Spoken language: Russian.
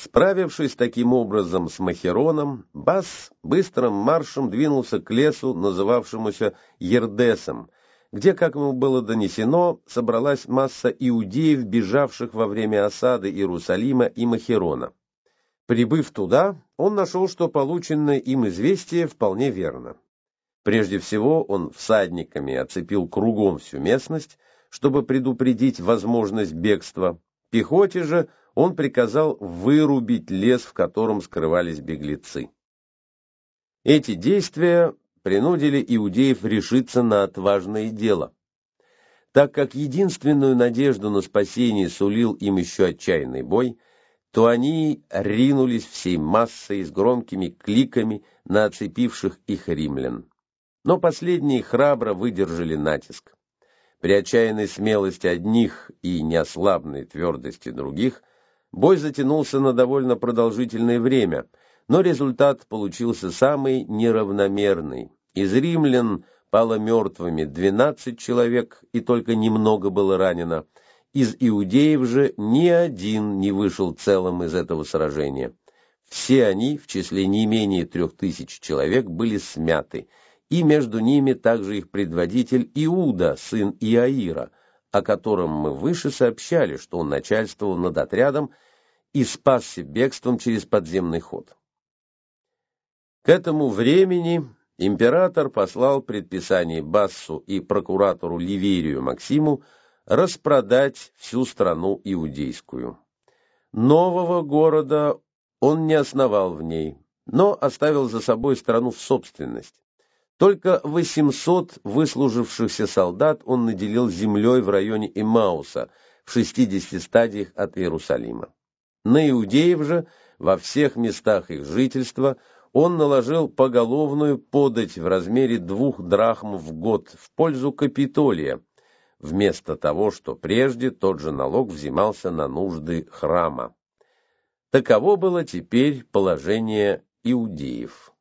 Справившись таким образом с Махероном, Бас быстрым маршем двинулся к лесу, называвшемуся Ердесом, где, как ему было донесено, собралась масса иудеев, бежавших во время осады Иерусалима и Махерона. Прибыв туда, он нашел, что полученное им известие вполне верно. Прежде всего, он всадниками оцепил кругом всю местность, чтобы предупредить возможность бегства. Пехоте же он приказал вырубить лес, в котором скрывались беглецы. Эти действия принудили иудеев решиться на отважное дело. Так как единственную надежду на спасение сулил им еще отчаянный бой, то они ринулись всей массой с громкими кликами на оцепивших их римлян. Но последние храбро выдержали натиск. При отчаянной смелости одних и неослабной твердости других бой затянулся на довольно продолжительное время, но результат получился самый неравномерный. Из римлян пало мертвыми 12 человек, и только немного было ранено. Из иудеев же ни один не вышел целым из этого сражения. Все они, в числе не менее 3000 человек, были смяты, и между ними также их предводитель Иуда, сын Иаира, о котором мы выше сообщали, что он начальствовал над отрядом и спасся бегством через подземный ход. К этому времени император послал предписание Бассу и прокуратору Ливерию Максиму распродать всю страну иудейскую. Нового города он не основал в ней, но оставил за собой страну в собственность. Только 800 выслужившихся солдат он наделил землей в районе Эммауса, в 60 стадиях от Иерусалима. На иудеев же, во всех местах их жительства, он наложил поголовную подать в размере 2 драхм в год в пользу Капитолия, вместо того, что прежде тот же налог взимался на нужды храма. Таково было теперь положение иудеев.